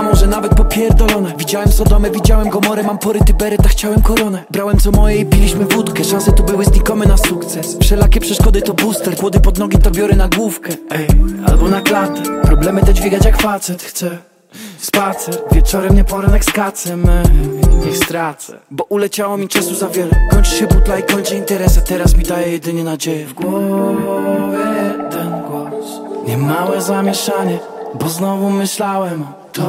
może nawet popierdolone. Widziałem Sodomę, widziałem Gomorę, mam poryty beret, a chciałem koronę. Brałem co moje i piliśmy wódkę, szanse tu były znikome na sukces. Wszelakie przeszkody to booster, kłody pod nogi to biorę na główkę. Ej, albo na klatę, problemy te dźwigać jak facet chcę. Spacer, wieczorem nie poranek z kacem. Niech stracę, bo uleciało mi czasu za wiele. Kończy się butla i kończy interes, a teraz mi daje jedynie nadzieję. W głowie ten głos, niemałe zamieszanie, bo znowu myślałem o